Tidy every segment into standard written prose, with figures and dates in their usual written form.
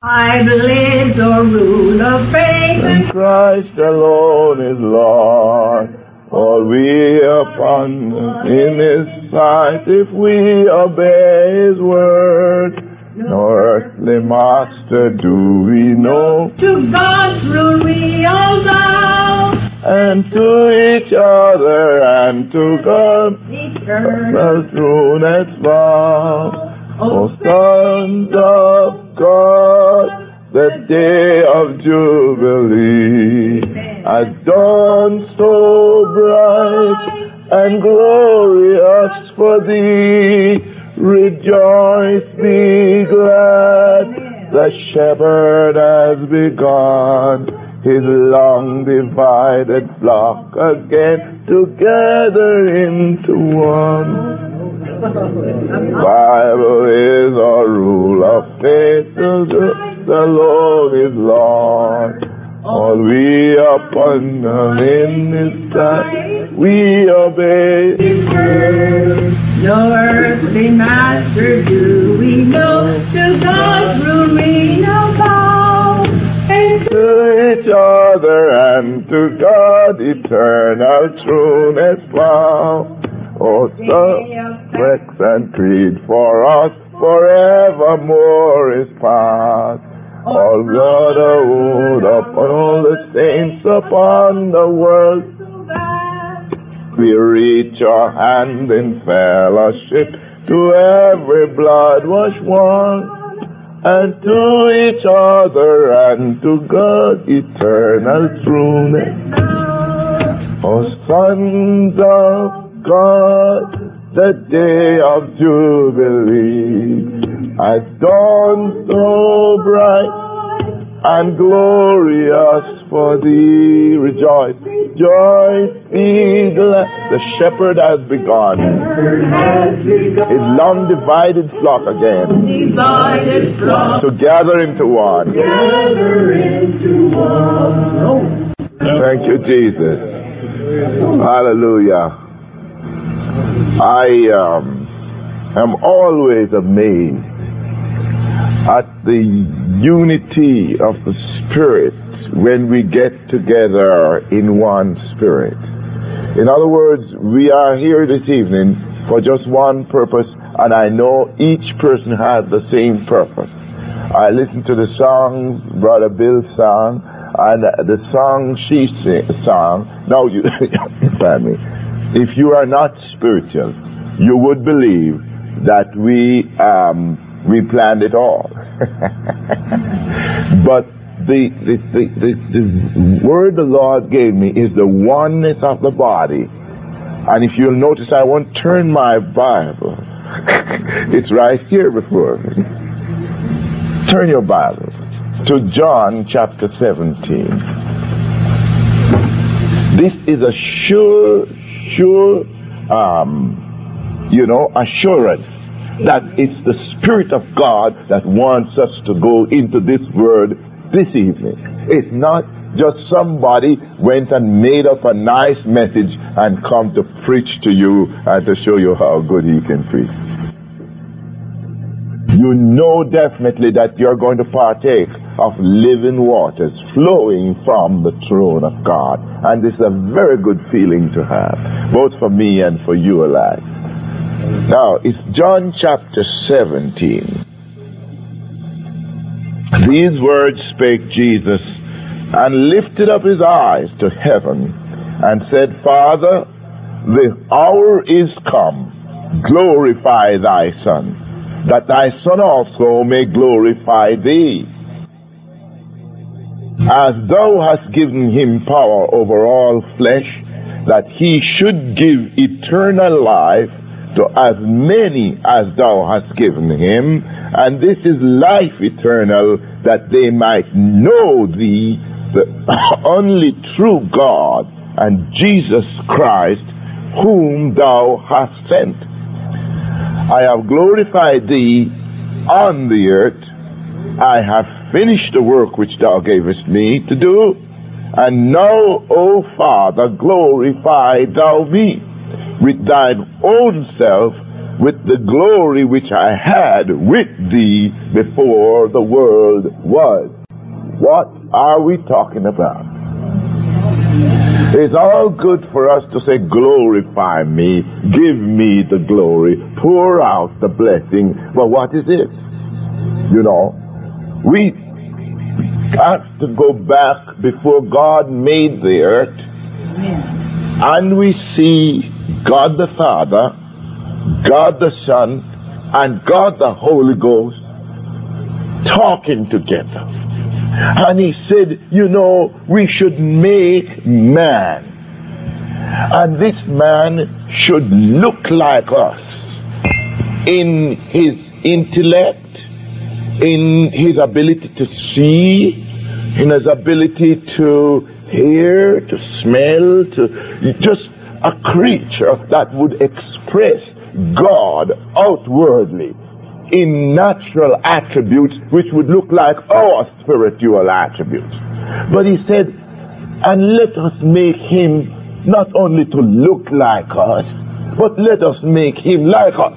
I believe the rule of faith, and Christ alone is Lord. All we upon in His sight, if we obey His word. No earthly master do we know. To God's rule we all bow, And to each other and to God, eternal. the throne as bow. O sons of God, the day of Jubilee has dawned so bright and glorious for thee. Rejoice, be glad, the shepherd has begun his long divided flock again together into one. Bible is our rule of faith, the Lord is Lord. All we upon in His sight, we obey His word. No earthly master do we know, to God's rule we now bow, and To each other and to God eternal throne as bow. O subjects and creed for us forevermore is past. All brotherhood upon all the saints upon the world. We reach our hand in fellowship to every blood wash one, and to each other and to God eternal throne. O sons of God, the day of Jubilee has dawned so bright and glorious for thee. Rejoice, rejoice, be glad. The shepherd has begun his long divided flock again to gather into one. Thank you, Jesus. Hallelujah. I am always amazed at the unity of the Spirit when we get together in one Spirit. In other words, we are here this evening for just one purpose, and I know each person has the same purpose. I listened to the songs Brother Bill sang, and the song she sang. Now, you understand me. If you are not spiritual, you would believe that we planned it all. But the word the Lord gave me is the oneness of the body. And if you'll notice, I won't turn my Bible. It's right here before me. Turn your Bible to John chapter 17. This is a sure assurance that it's the Spirit of God that wants us to go into this word this evening. It's not just somebody went and made up a nice message and come to preach to you and to show you how good he can preach. You know definitely that you're going to partake of living waters flowing from the throne of God. And this is a very good feeling to have, both for me and for you alike. Now, it's John chapter 17. These words spake Jesus, and lifted up his eyes to heaven, and said, Father, the hour is come. Glorify thy Son, that thy Son also may glorify thee, as thou hast given him power over all flesh, that he should give eternal life to as many as thou hast given him. And this is life eternal, that they might know thee, the only true God, and Jesus Christ, whom thou hast sent. I have glorified thee on the earth. I have finished the work which thou gavest me to do. And now, O Father, glorify thou me with thine own self, with the glory which I had with thee before the world was. What are we talking about? It's all good for us to say, glorify me, give me the glory, pour out the blessing. But what is it? You know, we have to go back before God made the earth, and we see God the Father, God the Son, and God the Holy Ghost talking together. And he said, you know, we should make man. And this man should look like us in his intellect, in his ability to see, in his ability to hear, to smell, to just a creature that would express God outwardly in natural attributes which would look like our spiritual attributes. But he said, and let us make him not only to look like us, but let us make him like us.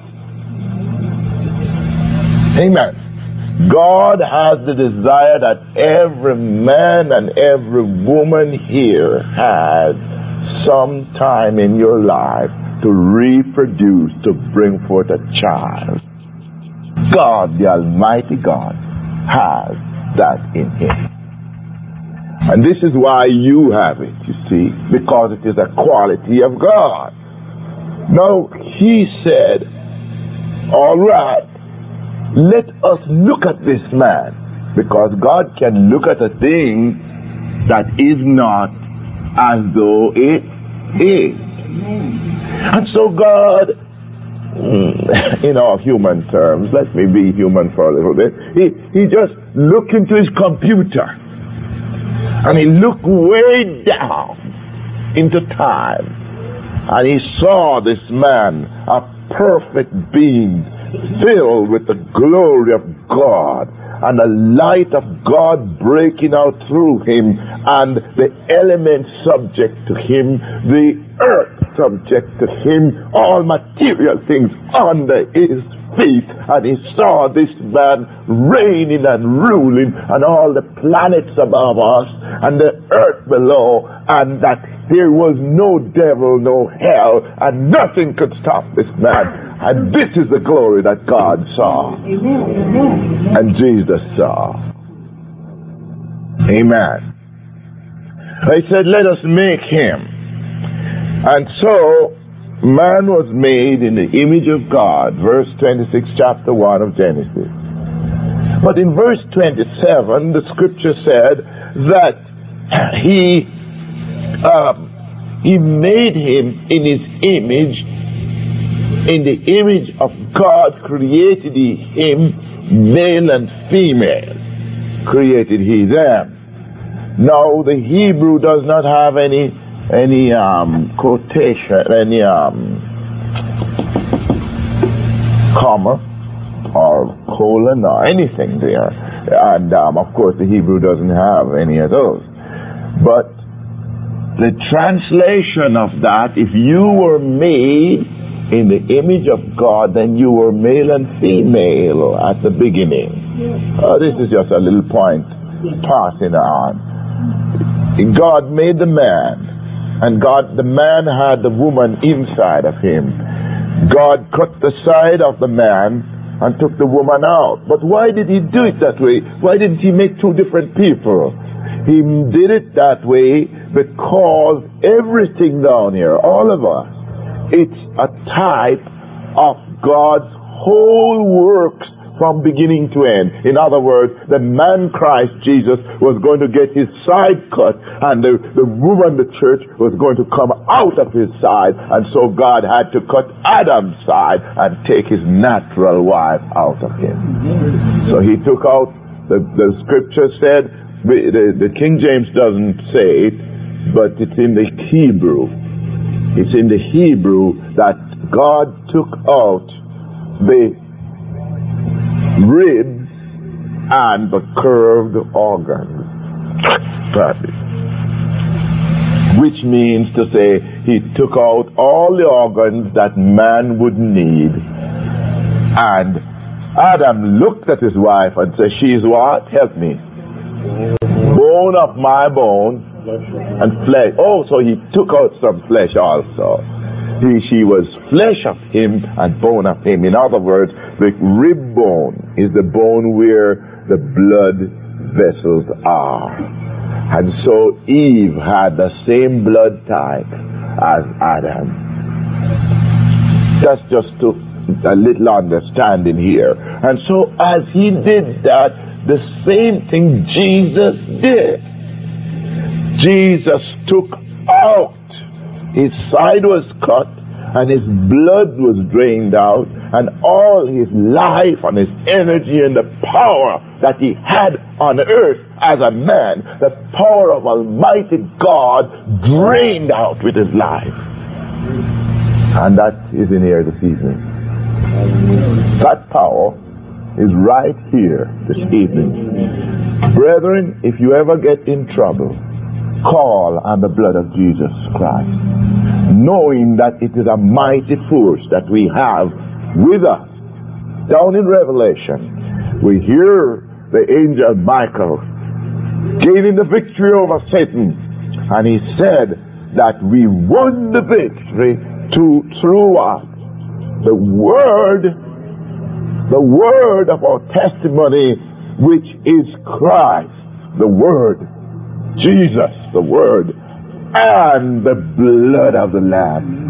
Amen. God has the desire that every man and every woman here has some time in your life to reproduce, to bring forth a child. God, the Almighty God, has that in him. And this is why you have it, you see, because it is a quality of God. Now, he said, all right, let us look at this man, because God can look at a thing that is not as though it is. And so God, in our human terms, let me be human for a little bit, he just looked into his computer and he looked way down into time and he saw this man, a perfect being filled with the glory of God and the light of God breaking out through him, and the elements subject to him, the earth subject to him, all material things under his feet. And he saw this man reigning and ruling, and all the planets above us and the earth below, and that there was no devil, no hell, and nothing could stop this man. And this is the glory that God saw. Amen. And Jesus saw. Amen. He said, let us make him. And so, man was made in the image of God. Verse 26, chapter 1 of Genesis. But in verse 27, the scripture said that he made him in his image. In the image of God created he him, male and female created he them. Now the Hebrew does not have any quotation, any comma or colon or anything there, and of course the Hebrew doesn't have any of those. But the translation of that, if you were made in the image of God, then you were male and female at the beginning. This is just a little point passing on. God made the man, and the man had the woman inside of him. God cut the side of the man and took the woman out. But why did he do it that way? Why didn't he make two different people? He did it that way because everything down here, all of us, it's a type of God's whole works from beginning to end. In other words, the man Christ Jesus was going to get his side cut, and the woman, the church, was going to come out of his side, and so God had to cut Adam's side and take his natural wife out of him. So he took out, the scripture said, the King James doesn't say it, but it's in the Hebrew. It's in the Hebrew that God took out the ribs and the curved organs. Which means to say he took out all the organs that man would need And Adam looked at his wife and said, "She is what? Help me. Bone of my bone and flesh." Oh, so he took out some flesh also. She was flesh of him and bone of him. In other words, the rib bone is the bone where the blood vessels are. And so Eve had the same blood type as Adam. That's just to a little understanding here. And so as he did that, the same thing Jesus did. Jesus took out, his side was cut and his blood was drained out, and all his life and his energy and the power that he had on earth as a man, the power of Almighty God, drained out with his life. And that is in here this evening. That power is right here this evening. Brethren, if you ever get in trouble, call on the blood of Jesus Christ, knowing that it is a mighty force that we have with us. Down in Revelation, we hear the angel Michael gaining the victory over Satan, and he said that we won the victory through what? The word of our testimony, which is Christ, the Word, Jesus, the Word, and the blood of the Lamb.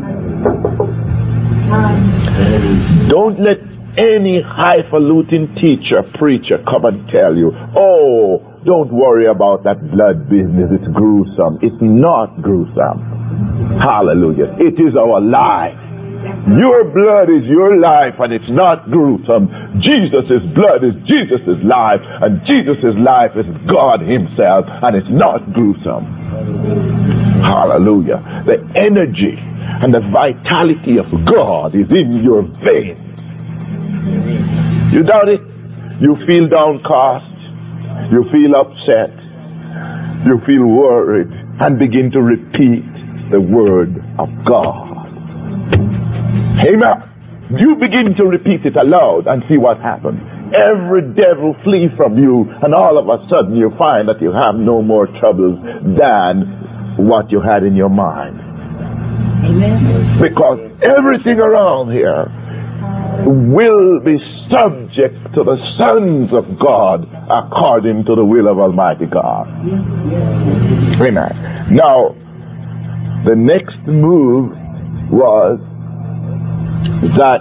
Don't let any highfalutin teacher, preacher come and tell you, "Oh, don't worry about that blood business, it's gruesome." It's not gruesome. Hallelujah. It is our life. Your blood is your life, and it's not gruesome. Jesus' blood is Jesus' life, and Jesus' life is God himself, and it's not gruesome. Hallelujah. The energy and the vitality of God is in your veins. You doubt it? You feel downcast, you feel upset, you feel worried, and begin to repeat the word of God. Amen. You begin to repeat it aloud and see what happens. Every devil flee from you, and all of a sudden you find that you have no more troubles than what you had in your mind. Amen. Because everything around here will be subject to the sons of God according to the will of Almighty God. Amen. Now, the next move was that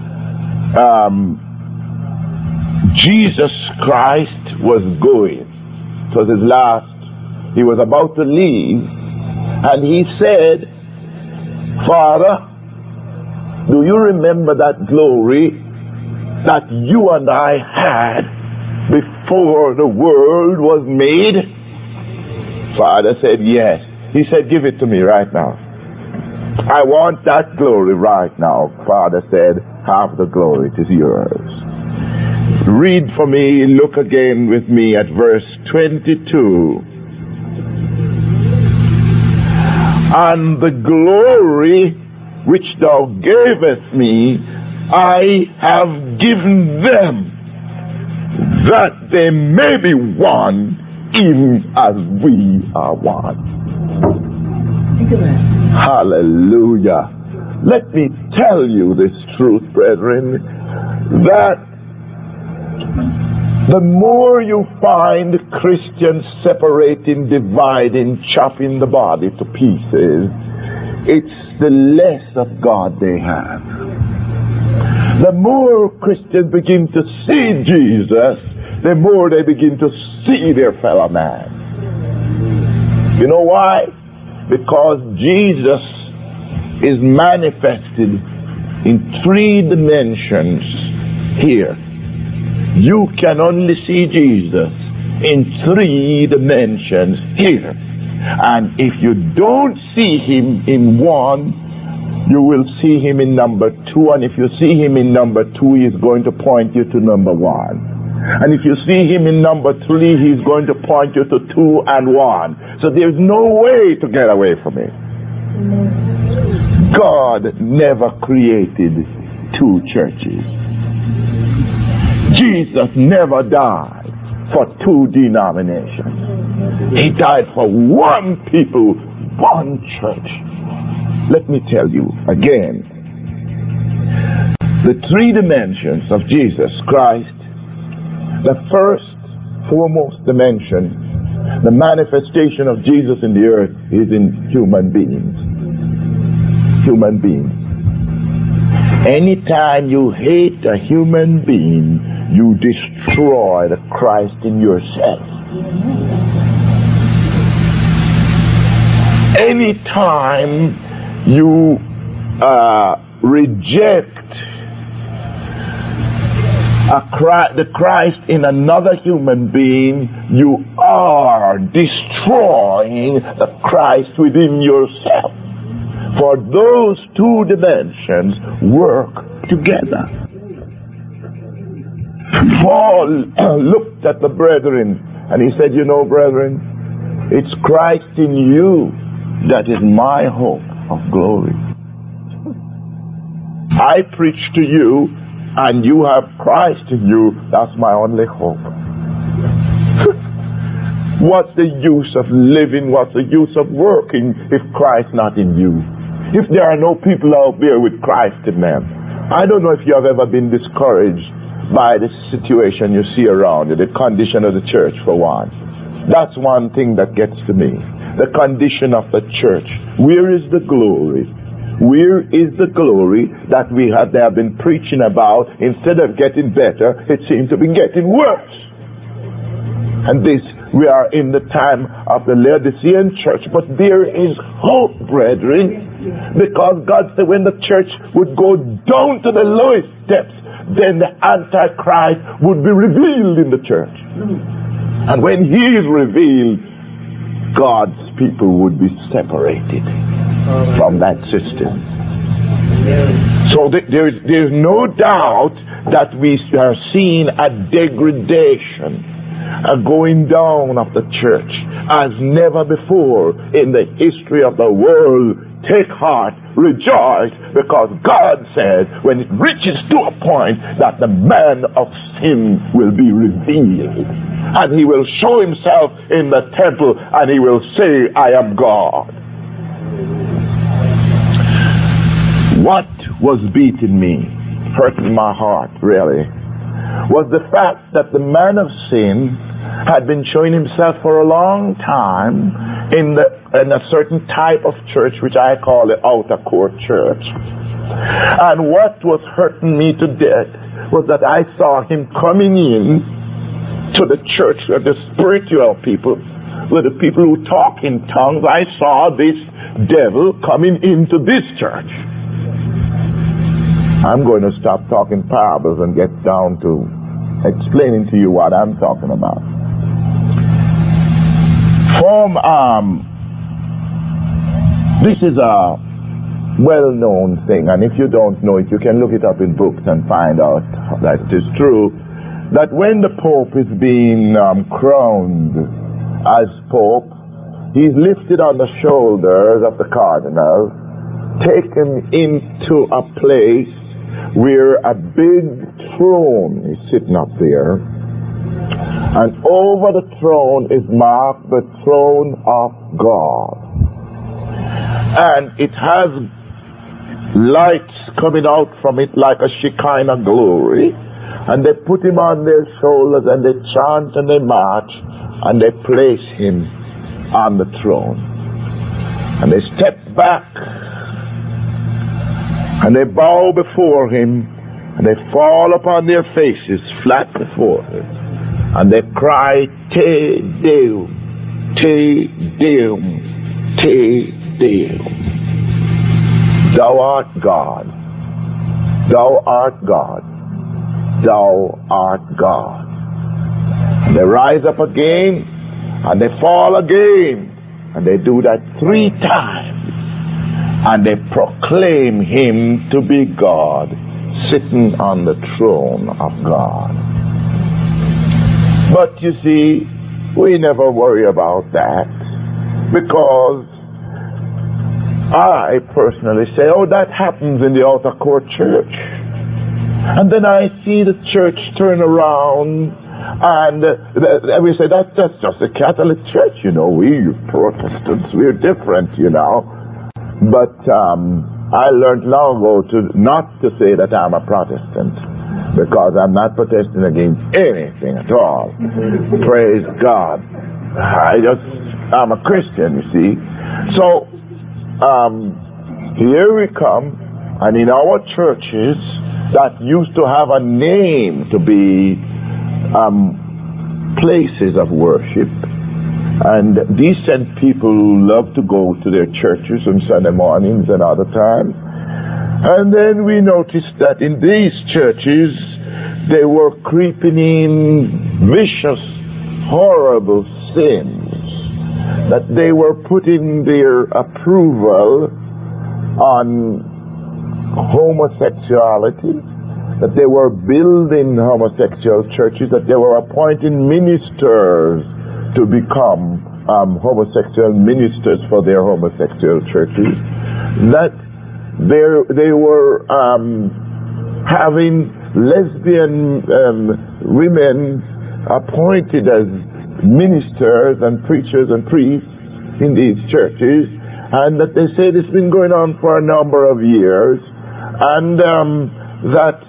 Jesus Christ was going. It was his last. He was about to leave, and he said, "Father, do you remember that glory that you and I had before the world was made?" Father said, "Yes." He said, "Give it to me right now. I want that glory right now." Father said, "Have the glory, it is yours." Read for me, look again with me at verse 22. "And the glory which thou gavest me, I have given them, that they may be one, even as we are one." Hallelujah. Let me tell you this truth, brethren, that the more you find Christians separating, dividing, chopping the body to pieces, it's the less of God they have. The more Christians begin to see Jesus, the more they begin to see their fellow man. You know why? Because Jesus is manifested in 3 dimensions here. You can only see Jesus in 3 dimensions here. And if you don't see him in one, you will see him in number 2. And if you see him in number 2, he's going to point you to number 1. And if you see him in number 3, he's going to point you to 2 and 1. So there's no way to get away from it. God never created 2 churches. Jesus never died for two denominations. He died for one people, one church. Let me tell you again, the three dimensions of Jesus Christ. The first, foremost dimension, the manifestation of Jesus in the earth, is in human beings. Human beings. Anytime you hate a human being, you destroy the Christ in yourself. Anytime you reject the Christ in another human being, you are destroying the Christ within yourself. For those two dimensions work together. Paul looked at the brethren and he said, you know, brethren, it's Christ in you that is my hope of glory. I preach to you and you have Christ in you, that's my only hope. What's the use of living? What's the use of working if Christ's not in you? If there are no people out there with Christ in them. I don't know if you have ever been discouraged by the situation you see around you, the condition of the church for one. That's one thing that gets to me. The condition of the church. Where is the glory? Where is the glory that they have been preaching about? Instead of getting better, it seems to be getting worse. And this, we are in the time of the Laodicean church, but there is hope, brethren, because God said when the church would go down to the lowest depths, then the Antichrist would be revealed in the church. And when he is revealed, God's people would be separated from that system. So there is no doubt that we are seeing a degradation, a going down of the church as never before in the history of the world. Take heart, rejoice, because God said when it reaches to a point that the man of sin will be revealed, and he will show himself in the temple and he will say, I am God. What was beating me, hurting my heart really, was the fact that the man of sin had been showing himself for a long time in a certain type of church which I call the outer court church. And what was hurting me to death was that I saw him coming in to the church of the spiritual people, with the people who talk in tongues. I saw this devil coming into this church. I'm going to stop talking parables and get down to explaining to you what I'm talking about. This is a well-known thing, and if you don't know it, you can look it up in books and find out that it is true, that when the Pope is being crowned as Pope, he's lifted on the shoulders of the cardinal, taken into a place where a big throne is sitting up there, and over the throne is marked the throne of God. And it has lights coming out from it like a Shekinah glory. And they put him on their shoulders and they chant and they march and they place him on the throne. And they step back and they bow before him and they fall upon their faces flat before him. And they cry, Te Deum, Te Deum, Te Deum. Thou art God. Thou art God. Thou art God. And they rise up again and they fall again. And they do that 3 times. And they proclaim him to be God, sitting on the throne of God. But you see, we never worry about that, because I personally say, oh, that happens in the outer court church. And then I see the church turn around, and we say, that's just a Catholic church, you know. We Protestants, we're different, you know. But I learned long ago not to say that I'm a Protestant, because I'm not protesting against anything at all. Praise God. I'm a Christian, you see. So, here we come, and in our churches that used to have a name to be places of worship, and decent people love to go to their churches on Sunday mornings and other times. And then we noticed that in these churches they were creeping in vicious, horrible sins, that they were putting their approval on homosexuality, that they were building homosexual churches, that they were appointing ministers to become homosexual ministers for their homosexual churches, that they were having lesbian women appointed as ministers and preachers and priests in these churches, and that they said it's been going on for a number of years, and that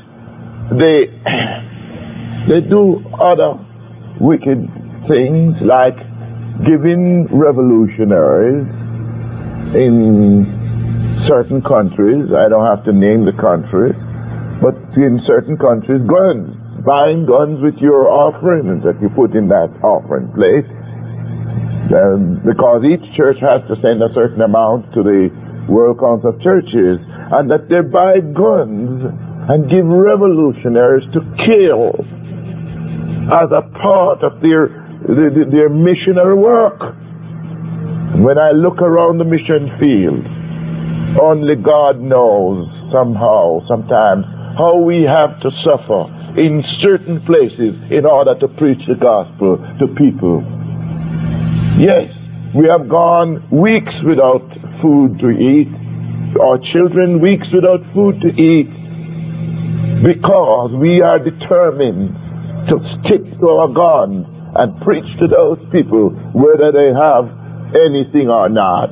they do other wicked things like giving revolutionaries in certain countries, I don't have to name the countries, but in certain countries, guns, buying guns with your offerings that you put in that offering plate, because each church has to send a certain amount to the World Council of Churches, and that they buy guns and give revolutionaries to kill as a part of their missionary work. When I look around the mission field, only God knows sometimes how we have to suffer in certain places in order to preach the gospel to people. Yes, we have gone weeks without food to eat, our children weeks without food to eat, because we are determined to stick to our guns and preach to those people whether they have anything or not.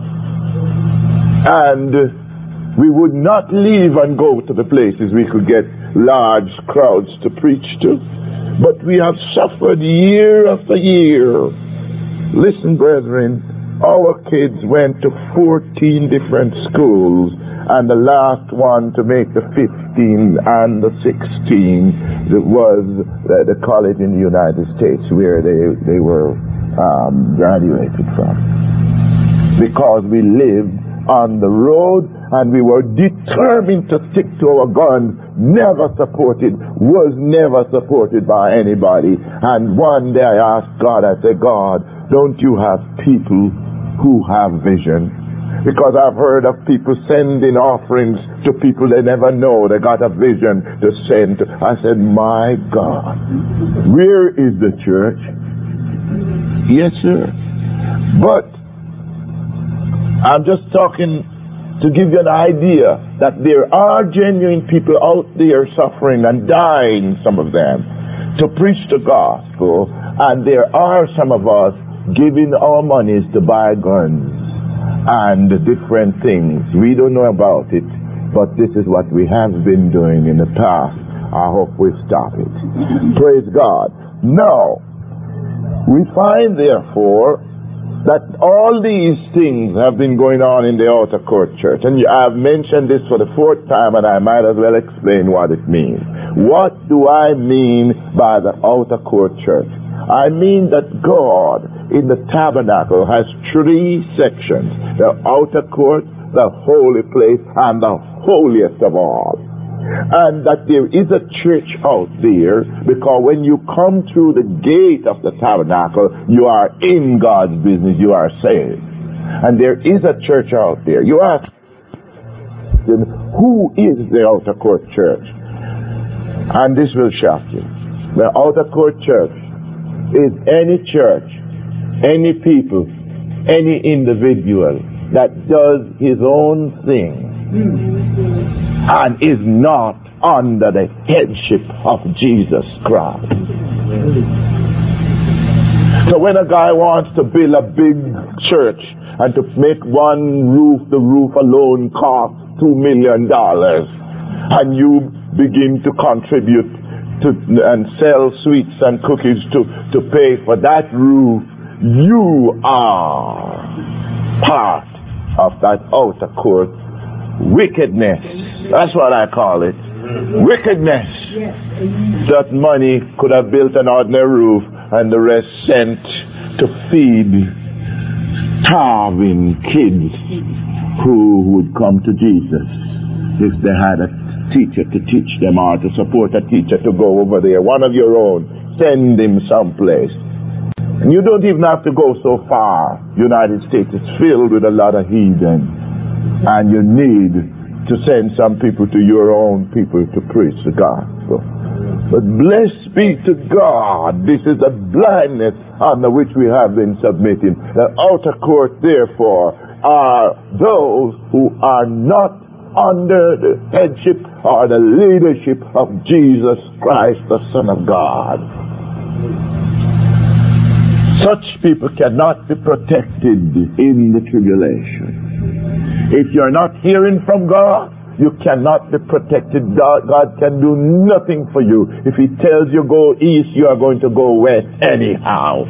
And we would not leave and go to the places we could get large crowds to preach to, but we have suffered year after year. Listen, brethren, our kids went to 14 different schools, and the last one to make the 15 and the 16 was the college in the United States where they were graduated from. Because we lived on the road and we were determined to stick to our guns, was never supported by anybody. And one day I asked God, I said, God, don't you have people who have vision? Because I've heard of people sending offerings to people they never know. They got a vision to send. I said, my God, where is the church? Yes, sir. But I'm just talking to give you an idea that there are genuine people out there suffering and dying, some of them, to preach the gospel, and there are some of us giving our monies to buy guns and different things. We don't know about it, but this is what we have been doing in the past. I hope we stop it. Praise God. Now, we find therefore that all these things have been going on in the outer court church. And I've mentioned this for the fourth time, and I might as well explain what it means. What do I mean by the outer court church? I mean that God in the tabernacle has three sections: the outer court, the holy place, and the holiest of all. And that there is a church out there, because when you come through the gate of the tabernacle, you are in God's business, you are saved. And there is a church out there. You ask, who is the outer court church? And this will shock you. The outer court church is any church, any people, any individual that does his own thing and is not under the headship of Jesus Christ. So when a guy wants to build a big church and to make one roof, the roof alone costs $2 million, and you begin to contribute to and sell sweets and cookies to pay for that roof, you are part of that outer court wickedness. That's what I call it. Wickedness. That money could have built an ordinary roof and the rest sent to feed starving kids who would come to Jesus if they had a teacher to teach them or to support a teacher to go over there. One of your own. Send him someplace. And you don't even have to go so far. United States is filled with a lot of heathen. And you need to send some people to your own people to preach the gospel. But blessed be to God, this is the blindness under which we have been submitting. The outer court, therefore, are those who are not under the headship or the leadership of Jesus Christ, the Son of God. Such people cannot be protected in the tribulation. If you're not hearing from God, you cannot be protected. God can do nothing for you. If He tells you go east, you are going to go west anyhow.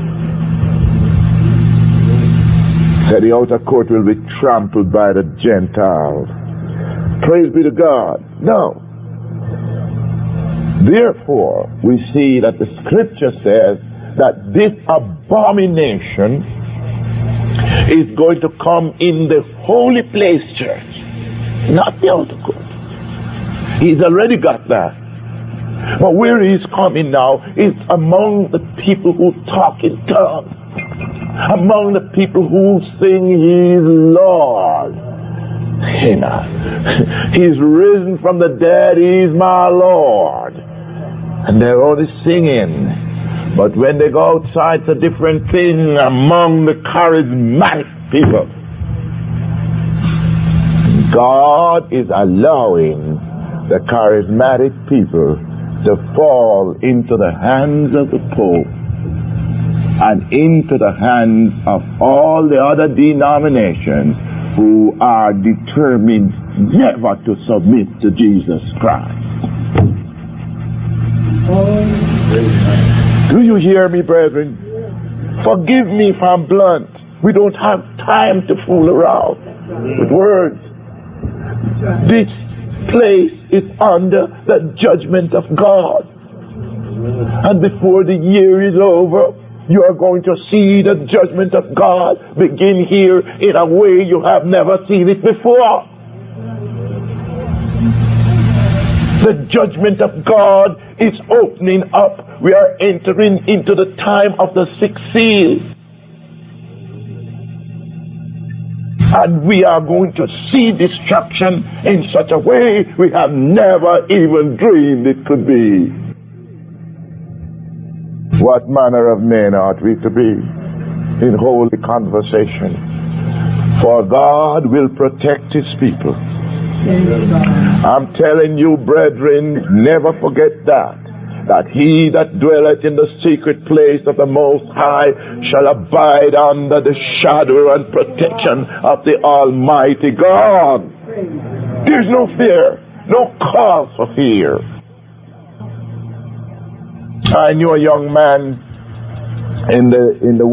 So the outer court will be trampled by the Gentiles. Praise be to God. No. Therefore, we see that the Scripture says that this abomination is going to come in the holy place church. Not the outer court. He's already got that. But where he's coming now is among the people who talk in tongues, among the people who sing He's Lord. You know, He's risen from the dead, He's my Lord. And they're only singing. But when they go outside, it's a different thing among the charismatic people. God is allowing the charismatic people to fall into the hands of the Pope and into the hands of all the other denominations who are determined never to submit to Jesus Christ. Do you hear me, brethren? Forgive me if I'm blunt. We don't have time to fool around with words. This place is under the judgment of God. And before the year is over, you are going to see the judgment of God begin here in a way you have never seen it before. The judgment of God is opening up. We are entering into the time of the sixth seal. And we are going to see destruction in such a way we have never even dreamed it could be. What manner of men ought we to be in holy conversation? For God will protect His people. I'm telling you, brethren, never forget that He that dwelleth in the secret place of the Most High shall abide under the shadow and protection of the Almighty God. There's no fear, no cause for fear. I knew a young man in the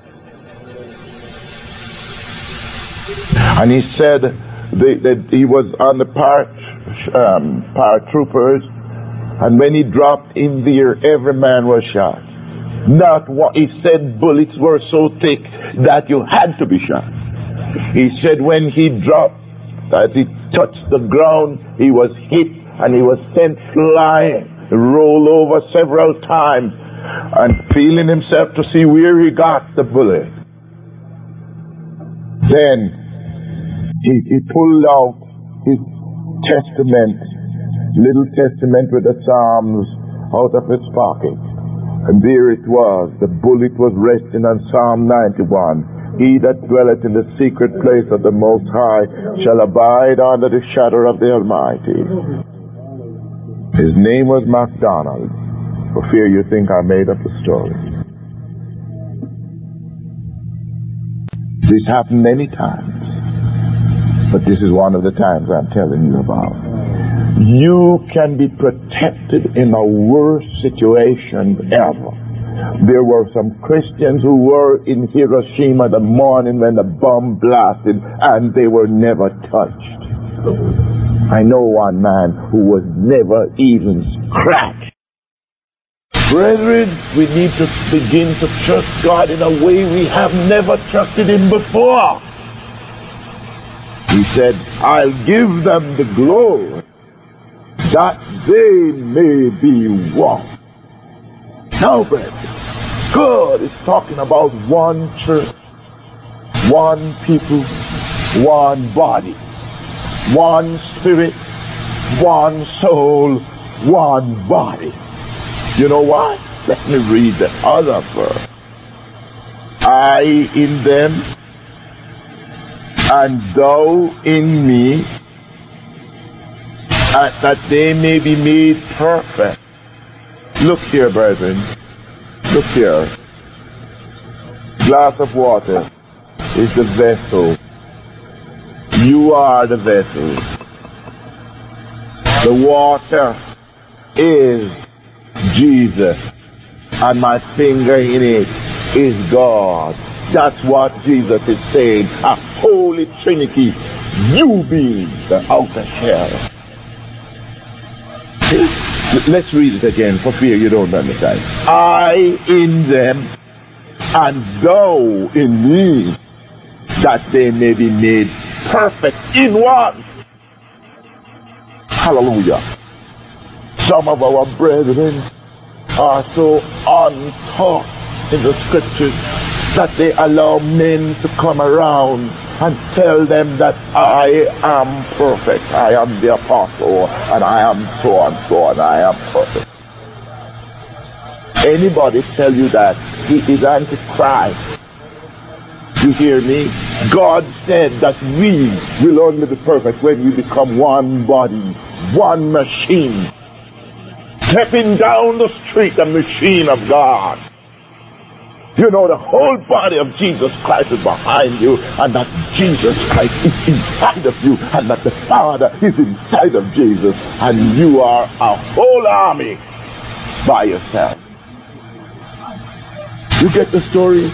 and he said that he was on the paratroopers. And when he dropped in there, every man was shot. Not what he said, bullets were so thick that you had to be shot. He said when he dropped, that he touched the ground, he was hit and he was sent flying, rolled over several times, and feeling himself to see where he got the bullet. Then he pulled out his testament, little testament with the Psalms, out of his pocket. And there it was. The bullet was resting on Psalm 91. He that dwelleth in the secret place of the Most High shall abide under the shadow of the Almighty. His name was MacDonald. For fear you think I made up the story. This happened many times, but this is one of the times I'm telling you about. You can be protected in a worse situation ever. There were some Christians who were in Hiroshima the morning when the bomb blasted, and they were never touched. I know one man who was never even scratched. Brethren, we need to begin to trust God in a way we have never trusted Him before. He said, I'll give them the glory that they may be one. Now, brethren, God is talking about one church, one people, one body, one spirit, one soul, one body. You know what? Let me read the other verse. I in them, and thou in me, that they may be made perfect. Look here, brethren. Look here. Glass of water is the vessel. You are the vessel. The water is Jesus, and my finger in it is God. That's what Jesus is saying. A holy trinity, you being the outer shell. Let's read it again for fear you don't understand. I in them, and thou in me, that they may be made perfect in one. Hallelujah. Some of our brethren are so untaught in the scriptures that they allow men to come around and tell them that I am perfect, I am the apostle, and I am so and so, and I am perfect. Anybody tell you that, he is Antichrist. You hear me? God said that we will only be perfect when we become one body, one machine. Stepping down the street, the machine of God. You know, the whole body of Jesus Christ is behind you, and that Jesus Christ is inside of you, and that the Father is inside of Jesus, and you are a whole army by yourself. You get the story?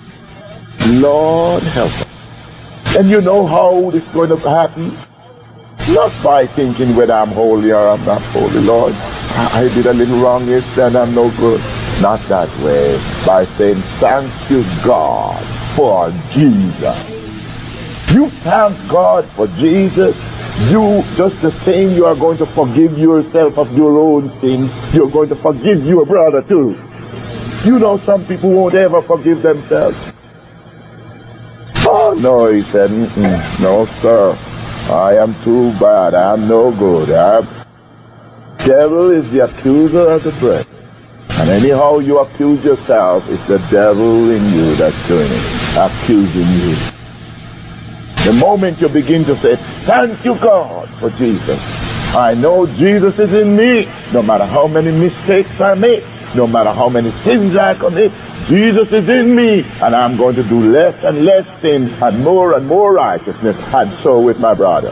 Lord help us. And you know how this is going to happen? Not by thinking whether I'm holy or I'm not holy, Lord. I did a little wrong yesterday and I'm no good. Not that way. By saying, thank you, God, for Jesus. You thank God for Jesus. You, just the same, you are going to forgive yourself of your own sins. You're going to forgive your brother too. You know some people won't ever forgive themselves. Oh, no, he said, no, sir. I am too bad. I am no good. Devil is the accuser of the brethren. And anyhow you accuse yourself, it's the devil in you that's doing it, accusing you. The moment you begin to say, thank you, God, for Jesus. I know Jesus is in me. No matter how many mistakes I make, no matter how many sins I commit, Jesus is in me, and I'm going to do less and less sin and more righteousness, and so with my brother.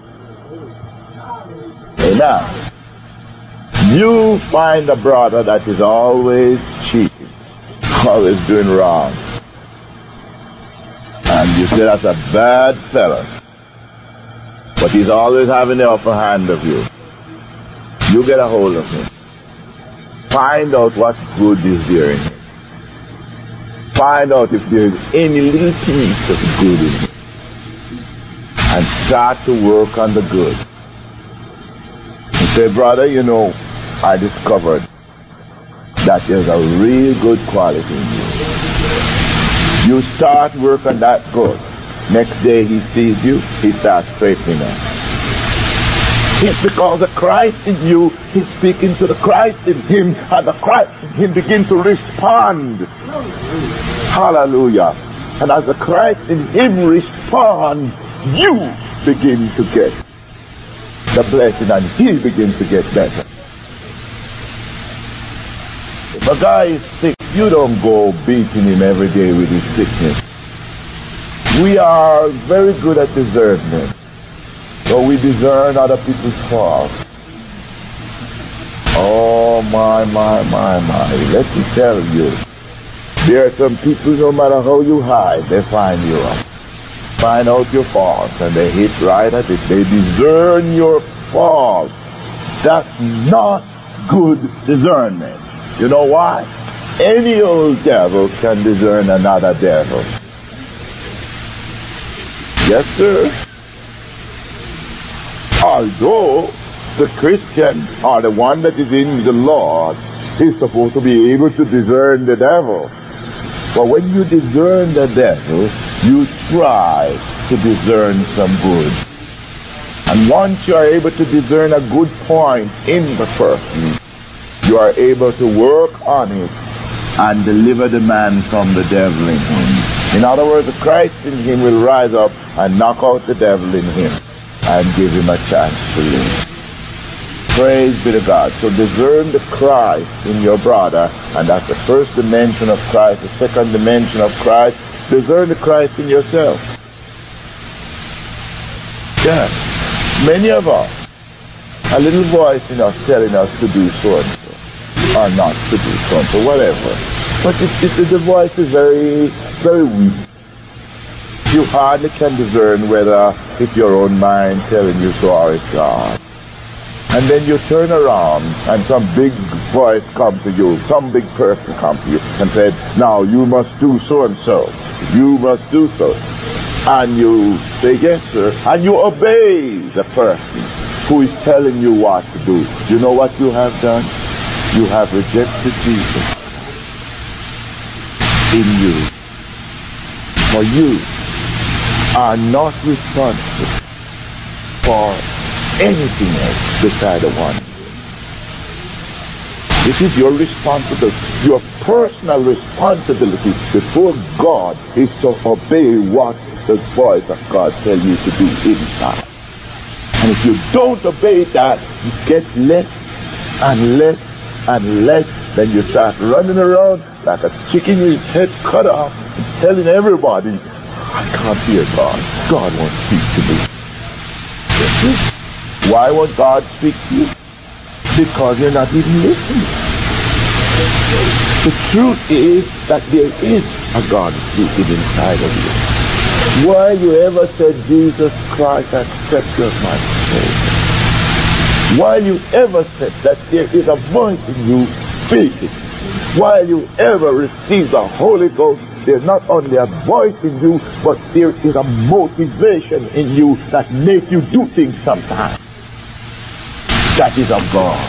Amen. You find a brother that is always cheating, always doing wrong, and you say that's a bad fella, but he's always having the upper hand of you. You get a hold of him. Find out what good is there in him. Find out if there is any little piece of good in him, and start to work on the good. You say, brother, you know, I discovered that there's a real good quality in you. You start work on that good. Next day he sees you, he starts straightening up. It's because the Christ in you is speaking to the Christ in him, and the Christ in him begins to respond. Hallelujah. And as the Christ in him responds, you begin to get the blessing, and he begins to get better. The guy is sick. You don't go beating him every day with his sickness. We are very good at discernment. So we discern other people's faults. Oh, my. Let me tell you. There are some people, no matter how you hide, they find you out. Find out your faults, and they hit right at it. They discern your faults. That's not good discernment. You know why? Any old devil can discern another devil. Yes, sir. Although the Christian, or the one that is in the Lord, is supposed to be able to discern the devil. But when you discern the devil, you try to discern some good. And once you are able to discern a good point in the person, you are able to work on it and deliver the man from the devil in him. In other words, the Christ in him will rise up and knock out the devil in him and give him a chance to live. Praise be to God. So discern the Christ in your brother, and that's the first dimension of Christ. The second dimension of Christ, discern the Christ in yourself. Yeah. Many of us, a little voice in us telling us to do so and so, or not to do so and so, whatever. But the voice is very, very weak. You hardly can discern whether it's your own mind telling you so or it's God. And then you turn around and some big voice comes to you, some big person comes to you and said, now you must do so and so. You must do so. And you say, yes, sir. And you obey the person who is telling you what to do. You know what you have done? You have rejected Jesus in you. For you are not responsible for anything else beside the one. It is your responsibility, your personal responsibility before God is to obey what the voice of God tells you to do inside. And if you don't obey that, you get less and less and less. Then you start running around like a chicken with its head cut off and telling everybody, I can't hear God. God won't speak to me. Why won't God speak to you? Because you're not even listening. The truth is that there is a God speaking inside of you. Why you ever said, Jesus Christ, accept your my Savior? While you ever said that there is a voice in you speaking, while you ever receive the Holy Ghost, there's not only a voice in you, but there is a motivation in you that makes you do things sometimes. That is of God.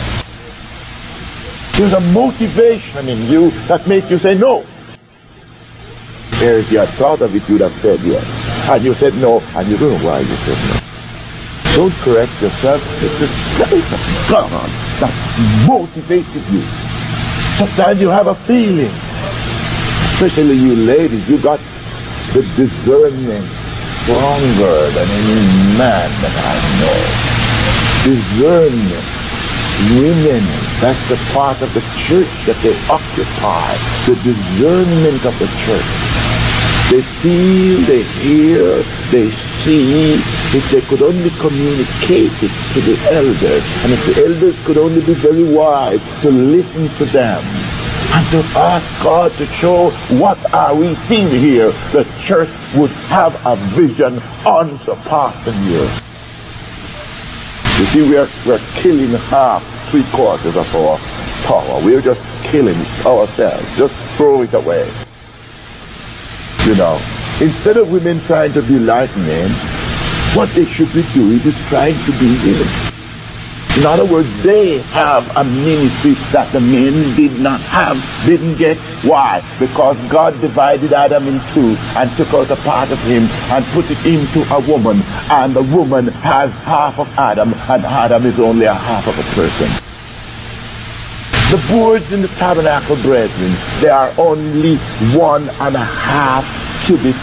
There's a motivation in you that makes you say no. If you had thought of it, you'd have said yes. And you said no, and you don't know why you said no. Don't correct yourself. It's the grace of God that motivated you. Sometimes you have a feeling, especially you ladies, you got the discernment stronger than any man that I know. Discernment. Women, that's the part of the church that they occupy. The discernment of the church. They feel, they hear, they see. If they could only communicate it to the elders, and if the elders could only be very wise to listen to them, and to ask God to show what are we seeing here, the church would have a vision unsurpassing yours. You see, we're killing half, 3/4 of our power. We're just killing ourselves. Just throw it away. You know, instead of women trying to be like men, what they should be doing is trying to be women. In other words, they have a ministry that the men did not have, didn't get. Why? Because God divided Adam in two and took out a part of him and put it into a woman. And the woman has half of Adam, and Adam is only a half of a person. The boards in the tabernacle, brethren, they are only 1.5 cubits.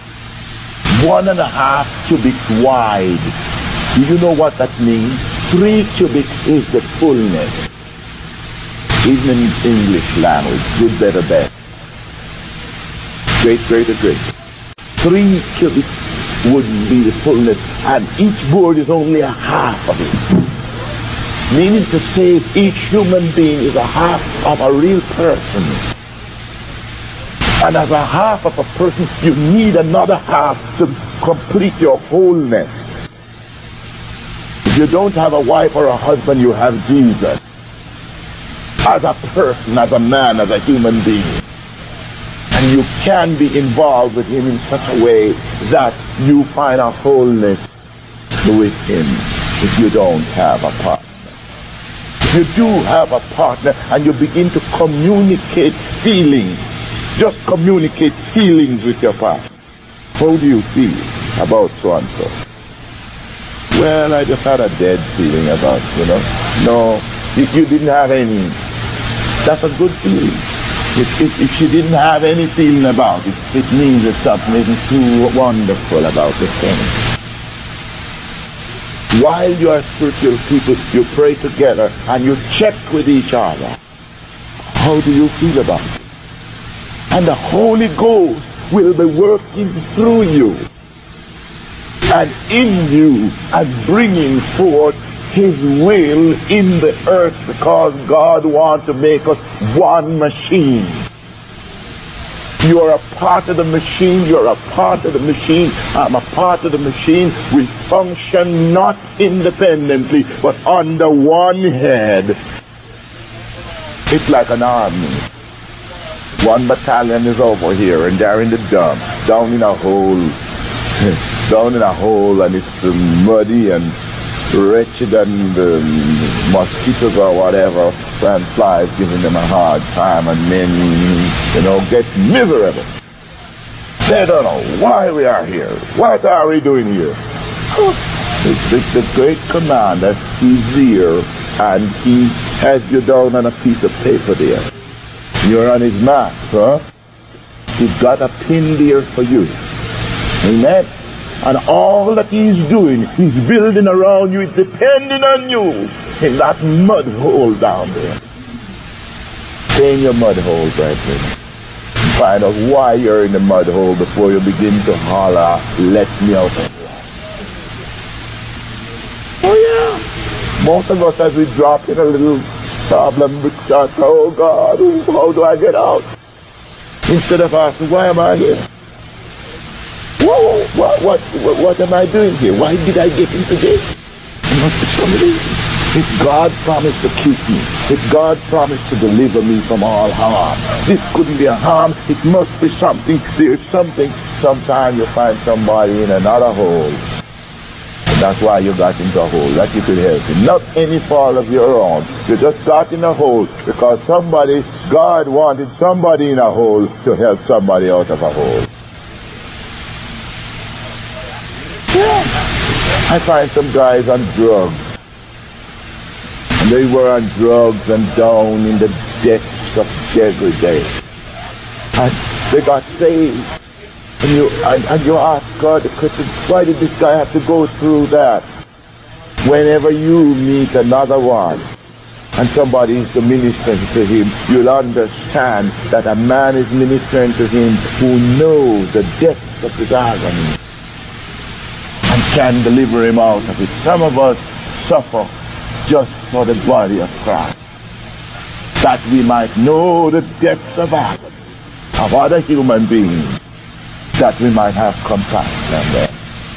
1.5 cubits wide. Do you know what that means? 3 cubits is the fullness. Even in English language, good, better, best. Great, greater, great. 3 cubits wouldn't be the fullness, and each board is only a half of it. Meaning to say, each human being is a half of a real person. And as a half of a person, you need another half to complete your wholeness. If you don't have a wife or a husband, you have Jesus. As a person, as a man, as a human being. And you can be involved with him in such a way that you find a wholeness with him if you don't have a partner. If you do have a partner and you begin to communicate feelings, just communicate feelings with your partner. How do you feel about so-and-so? Well, I just had a dead feeling about, No, if you didn't have any, that's a good feeling. If she didn't have any feeling about it, it means that something isn't too wonderful about the thing. While you are spiritual people, you pray together and you check with each other. How do you feel about it? And the Holy Ghost will be working through you and in you and bringing forth His will in the earth, because God wants to make us one machine. You are a part of the machine. You are a part of the machine. I'm a part of the machine. We function not independently, but under one head. It's like an army. One battalion is over here, and they're in the dump, down in a hole, and it's muddy and wretched, and mosquitoes or whatever and flies giving them a hard time, and men, get miserable. They don't know why we are here. What are we doing here? It's the great commander. He's here, and he has you down on a piece of paper there. You're on his map, huh? He's got a pin there for you. Amen? And all that he's doing, he's building around you, is depending on you in that mud hole down there. Stay in your mud hole, brethren. Find out why you're in the mud hole before you begin to holler, let me out of here. Oh yeah. Most of us, as we drop in a little problem, we start, oh God, how do I get out? Instead of asking, why am I here? Whoa, what am I doing here? Why did I get into this? It must be somebody. If God promised to keep me, if God promised to deliver me from all harm, this couldn't be a harm. It must be something. There's something. Sometimes you find somebody in another hole. And that's why you got into a hole, that you could help him. Not any fault of your own. You just got in a hole because God wanted somebody in a hole to help somebody out of a hole. I find some guys on drugs. And they were on drugs and down in the depths of degradation. And they got saved. And you ask God the question, why did this guy have to go through that? Whenever you meet another one and somebody is ministering to him, you'll understand that a man is ministering to him who knows the depths of his agony and can deliver him out of it. Some of us suffer just for the body of Christ, that we might know the depths of agony of other human beings, that we might have compassion on them.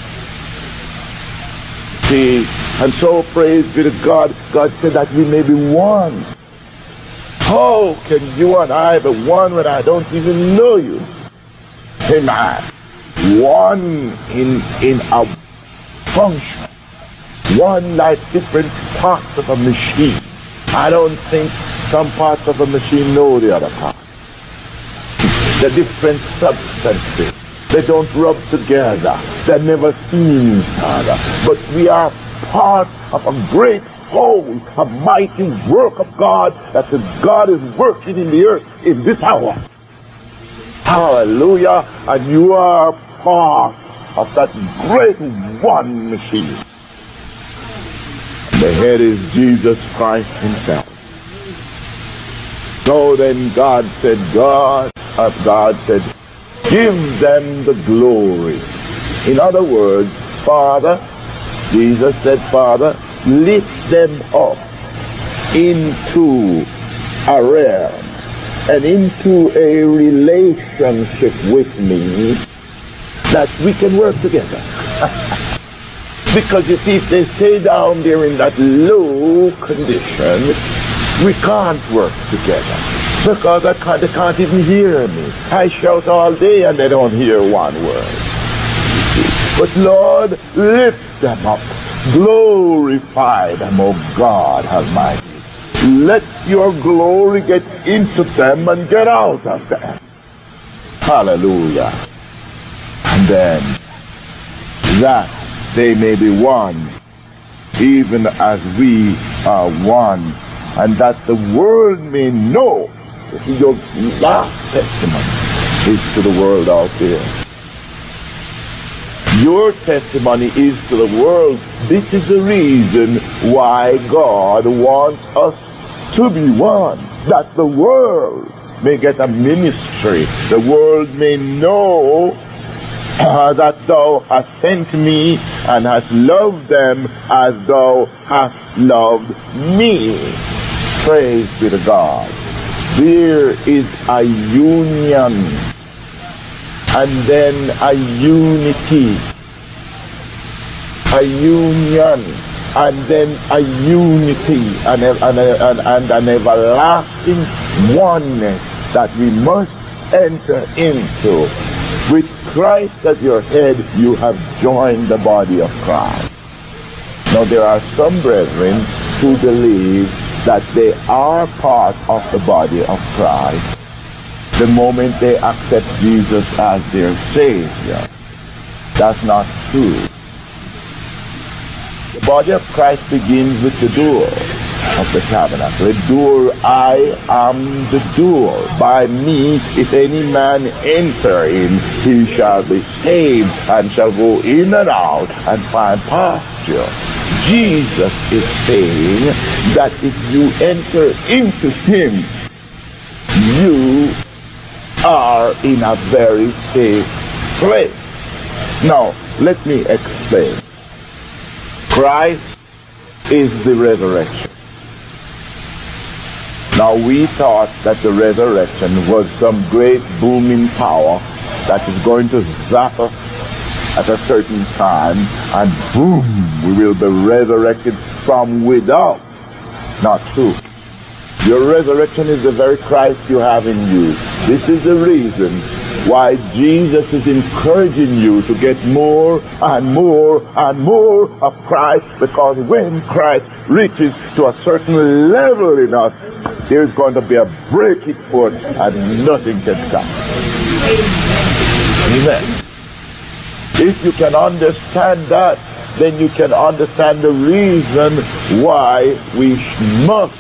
See, and so praise be to God. God said that we may be one. How can you and I be one when I don't even know you? Amen. One in a function. One like different parts of a machine. I don't think some parts of a machine know the other parts. The different substances. They don't rub together. They never see each other. But we are part of a great whole, a mighty work of God that God is working in the earth in this hour. Hallelujah. And you are part of that great one machine. The head is Jesus Christ himself. So then God said, give them the glory. In other words, Father, Jesus said, Father, lift them up into a realm and into a relationship with me that we can work together. Because you see, if they stay down there in that low condition, we can't work together. Because they can't even hear me. I shout all day and they don't hear one word. But Lord, lift them up. Glorify them, O God Almighty. Let your glory get into them and get out of them. Hallelujah. And then that they may be one, even as we are one, and that the world may know. Your last testimony is to the world out there. Your testimony is to the world. This is the reason why God wants us to be one, that the world may get a ministry. The world may know that thou hast sent me and hast loved them as thou hast loved me. Praise be to God. There is a union and then a unity. A union and then a unity and an everlasting oneness that we must enter into. With Christ as your head, you have joined the body of Christ. Now there are some brethren who believe that they are part of the body of Christ the moment they accept Jesus as their Savior. That's not true. The body of Christ begins with the door of the tabernacle. The door, I am the door. By me, if any man enter in, he shall be saved and shall go in and out and find pasture. Jesus is saying that if you enter into him, you are in a very safe place. Now, let me explain. Christ is the resurrection. Now we thought that the resurrection was some great booming power that is going to zap us at a certain time and boom, we will be resurrected from without. Not true. Your resurrection is the very Christ you have in you. This is the reason why Jesus is encouraging you to get more and more and more of Christ, because when Christ reaches to a certain level in us, there's going to be a breaking forth and nothing can stop. Amen. If you can understand that, then you can understand the reason why we must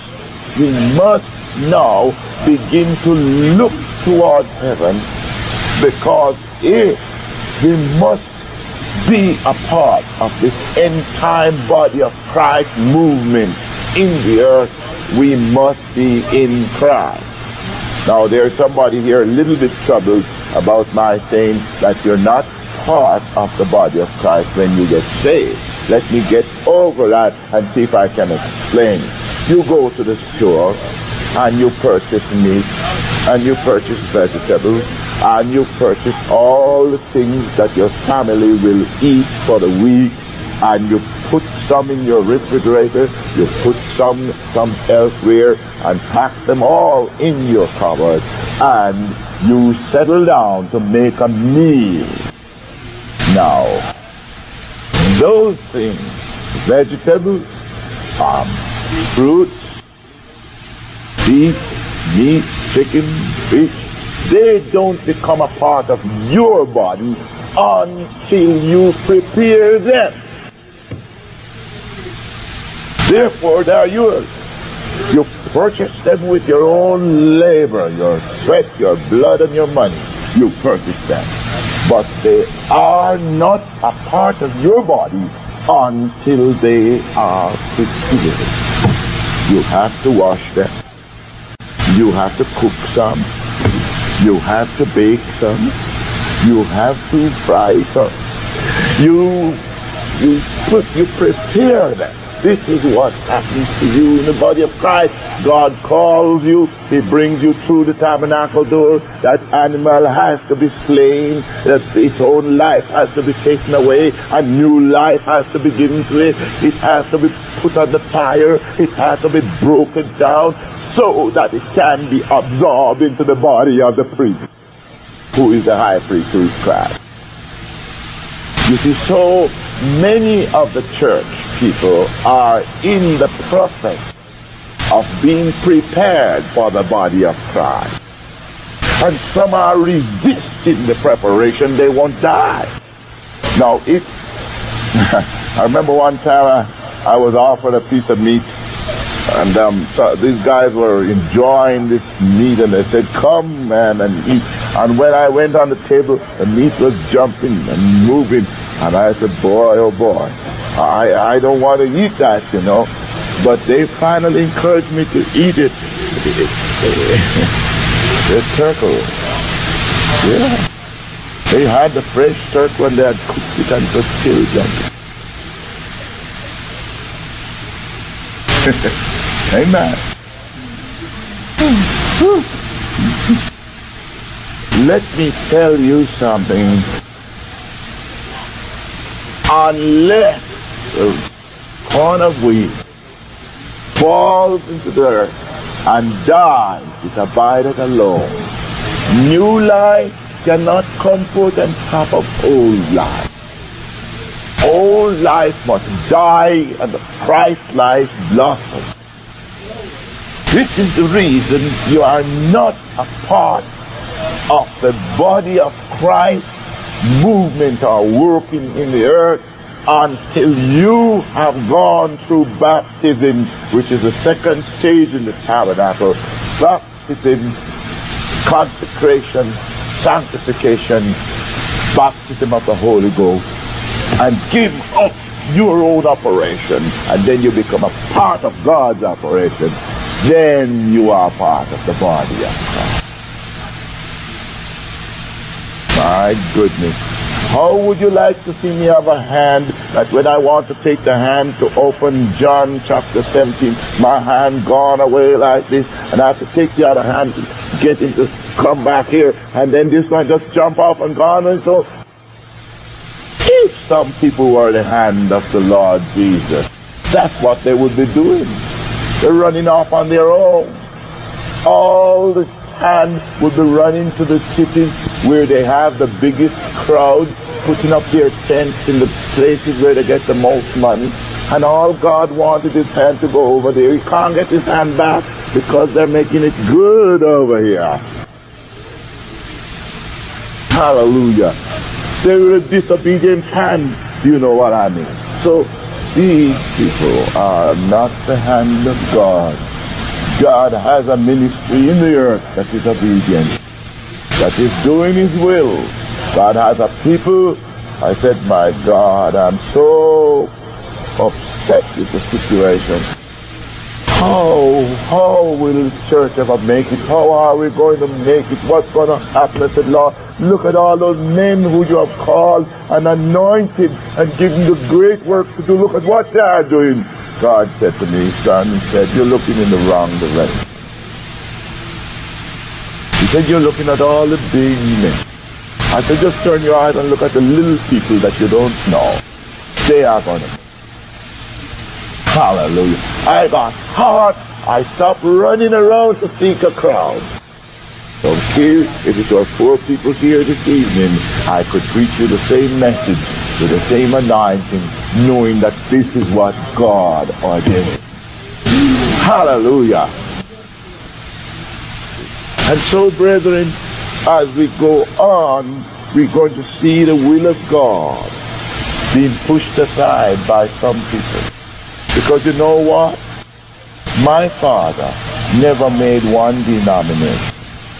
now begin to look towards heaven, because if we must be a part of this end-time body of Christ movement in the earth, we must be in Christ. Now there's somebody here a little bit troubled about my saying that you're not part of the body of Christ when you get saved. Let me get over that and see if I can explain. You go to the store and you purchase meat and you purchase vegetables and you purchase all the things that your family will eat for the week, and you put some in your refrigerator, you put some elsewhere, and pack them all in your cupboard, and you settle down to make a meal. Now, those things, vegetables, fruits, beef, meat, chicken, fish, they don't become a part of your body until you prepare them. Therefore, they are yours. You purchase them with your own labor, your sweat, your blood, and your money. You purchase them. But they are not a part of your body until they are prepared. You have to wash them. You have to cook some. You have to bake some. You have to fry some. You prepare them. This is what happens to you in the body of Christ. God calls you. He brings you through the tabernacle door. That animal has to be slain. That its own life has to be taken away. A new life has to be given to it. It has to be put on the fire. It has to be broken down so that it can be absorbed into the body of the priest, who is the high priest, who is Christ. You see, so many of the church people are in the process of being prepared for the body of Christ. And some are resisting the preparation. They won't die. Now, I remember one time I was offered a piece of meat, and so these guys were enjoying this meat, and they said, "Come, man, and eat." And when I went on the table, the meat was jumping and moving, and I said, "Boy, oh boy, I don't want to eat that, you know." But they finally encouraged me to eat it. The turtle. Yeah. They had the fresh turtle and they had cooked it and it was still jumping. Amen. Let me tell you something. Unless a corn of wheat falls into the earth and dies, it abideth alone. New life cannot come forth on top of old life. Old life must die and the Christ life blossom. This is the reason you are not a part of the body of Christ movement or working in the earth until you have gone through baptism, which is the second stage in the tabernacle. Baptism, consecration, sanctification, baptism of the Holy Ghost, and give up your own operation, and then you become a part of God's operation. Then you are part of the body of Christ. My goodness. How would you like to see me have a hand that when I want to take the hand to open John chapter 17, my hand gone away like this, and I have to take the other hand, get it to come back here, and then this one just jump off and gone, and so. If some people were the hand of the Lord Jesus, that's what they would be doing. They're running off on their own. All the time would be running to the cities where they have the biggest crowd, putting up their tents in the places where they get the most money. And all God wanted his hand to go over there. He can't get his hand back because they're making it good over here. Hallelujah. They were a disobedient hand. You know what I mean. So these people are not the hand of God. God has a ministry in the earth that is obedient, that is doing his will. God has a people. I said, my God, I'm so upset with the situation. How will the church ever make it? How are we going to make it? What's going to happen? I said, Lord, look at all those men who you have called and anointed and given the great work to do. Look at what they are doing. God said to me, son, he said, you're looking in the wrong direction. He said, you're looking at all the big men. I said, just turn your eyes and look at the little people that you don't know. They are going to. Hallelujah. I got hot. I stopped running around to seek a crowd. So here, if it were 4 people here this evening, I could preach you the same message with the same anointing, knowing that this is what God ordained. Hallelujah. And so, brethren, as we go on, we're going to see the will of God being pushed aside by some people. Because you know what? My father never made one denomination.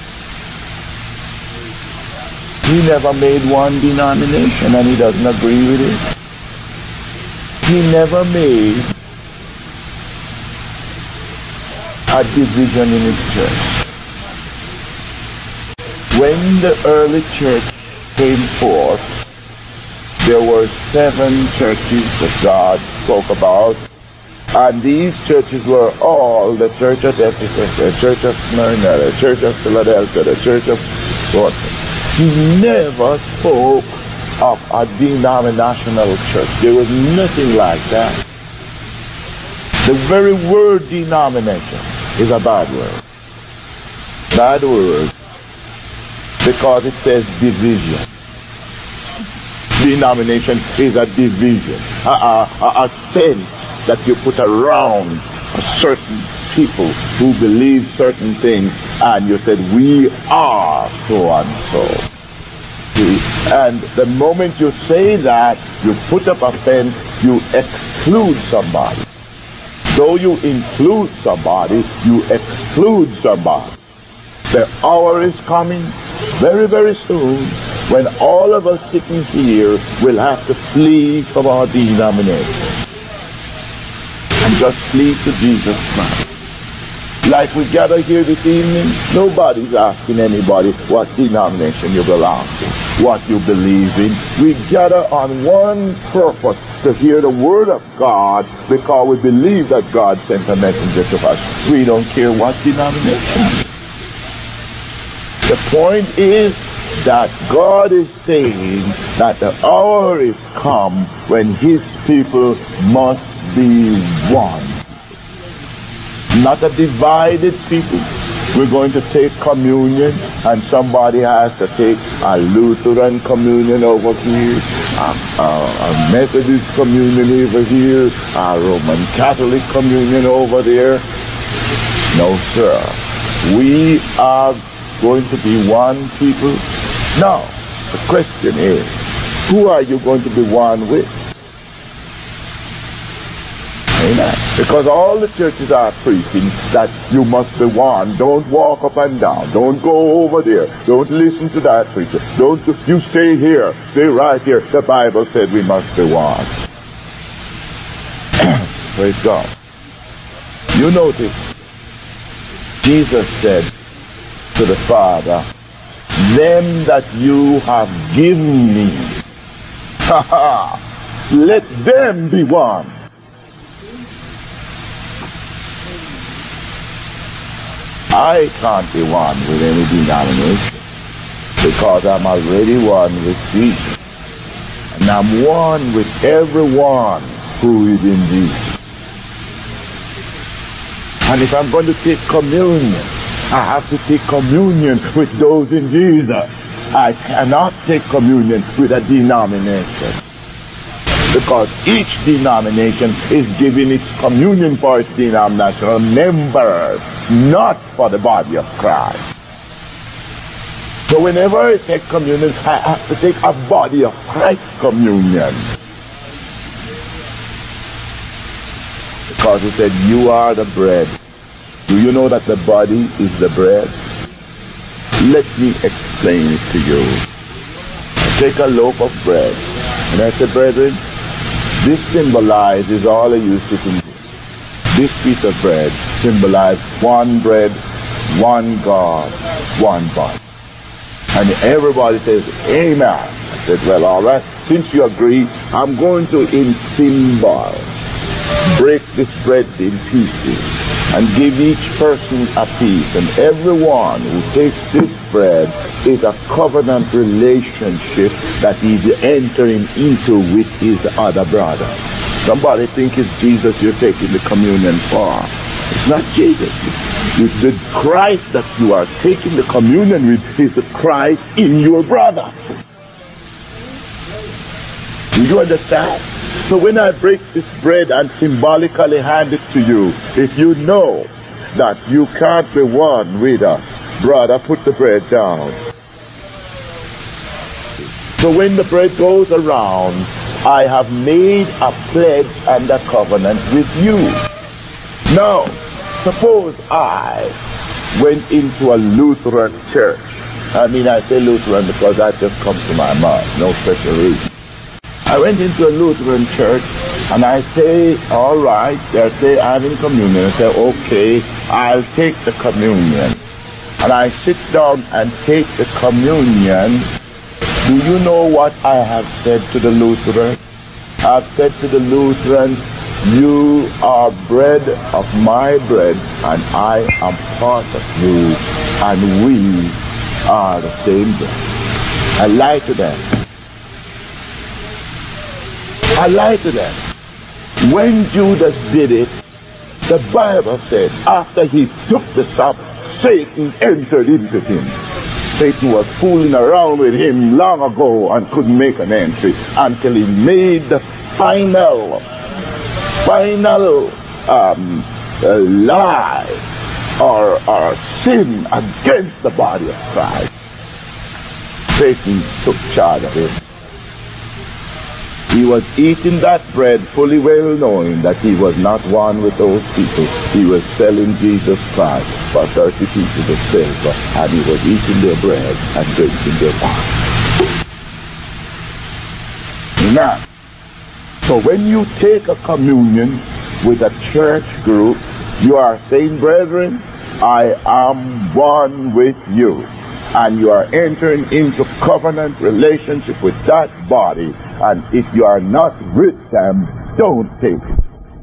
He never made one denomination, and he doesn't agree with it. He never made a division in his church. When the early church came forth, there were 7 churches that God spoke about, and these churches were all the Church of Ephesus, the Church of Smyrna, the Church of Philadelphia, the Church of what? He never spoke of a denominational church. There was nothing like that. The very word denomination is a bad word. Bad word. Because it says division. Denomination is a division. A sense that you put around certain people who believe certain things, and you said, we are so and so. And the moment you say that, you put up a fence, you exclude somebody. Though you include somebody, you exclude somebody. The hour is coming very, very soon when all of us sitting here will have to flee from our denomination and just flee to Jesus Christ. Like we gather here this evening, nobody's asking anybody what denomination you belong to, what you believe in. We gather on one purpose, to hear the word of God, because we believe that God sent a messenger to us. We don't care what denomination. The point is that God is saying that the hour is come when His people must be one. Not a divided people. We're going to take communion, and somebody has to take a Lutheran communion over here, a Methodist communion over here, a Roman Catholic communion over there. No, sir. We are going to be one people. Now, the question is, who are you going to be one with? Amen. Because all the churches are preaching that you must be one. Don't walk up and down. Don't go over there. Don't listen to that preacher. You stay here. Stay right here. The Bible said we must be one. Praise God. You notice Jesus said to the Father, them that you have given me, let them be one. I can't be one with any denomination because I'm already one with Jesus. And I'm one with everyone who is in Jesus. And if I'm going to take communion, I have to take communion with those in Jesus. I cannot take communion with a denomination, because each denomination is giving its communion for its denominational members, not for the body of Christ. So whenever I take communion, I have to take a body of Christ communion. Because He said, you are the bread. Do you know that the body is the bread? Let me explain it to you. I take a loaf of bread, and I say, brethren, this symbolizes all of you sitting here. This piece of bread symbolizes one bread, one God, one body. And everybody says, amen. I said, well, all right. Since you agree, I'm going to, in symbol, break this bread in pieces and give each person a piece. And everyone who takes this bread is a covenant relationship that he's entering into with his other brother. Somebody think it's Jesus you're taking the communion for. It's not Jesus. It's the Christ that you are taking the communion with is the Christ in your brother. Do you understand? So when I break this bread and symbolically hand it to you, if you know that you can't be one with us, brother, put the bread down. So when the bread goes around, I have made a pledge and a covenant with you. Now, suppose I went into a Lutheran church. I mean, I say Lutheran because that just comes to my mouth, no special reason. I went into a Lutheran church and I say, all right, they say I'm in communion. I say, okay, I'll take the communion. and I sit down and take the communion, do you know what I have said to the Lutheran? I have said to the Lutheran, you are bread of my bread, and I am part of you, and we are the same bread. I lie to them. I lie to them. When Judas did it, the Bible said, after he took the cup, Satan entered into him. Satan was fooling around with him long ago and couldn't make an entry until he made the final lie or sin against the body of Christ. Satan took charge of him. He was eating that bread fully well knowing that he was not one with those people. He was selling Jesus Christ for 30 pieces of silver, and he was eating their bread and drinking their wine. Now, so when you take a communion with a church group, you are saying, brethren, I am one with you. And you are entering into covenant relationship with that body. And if you are not with them, don't take it.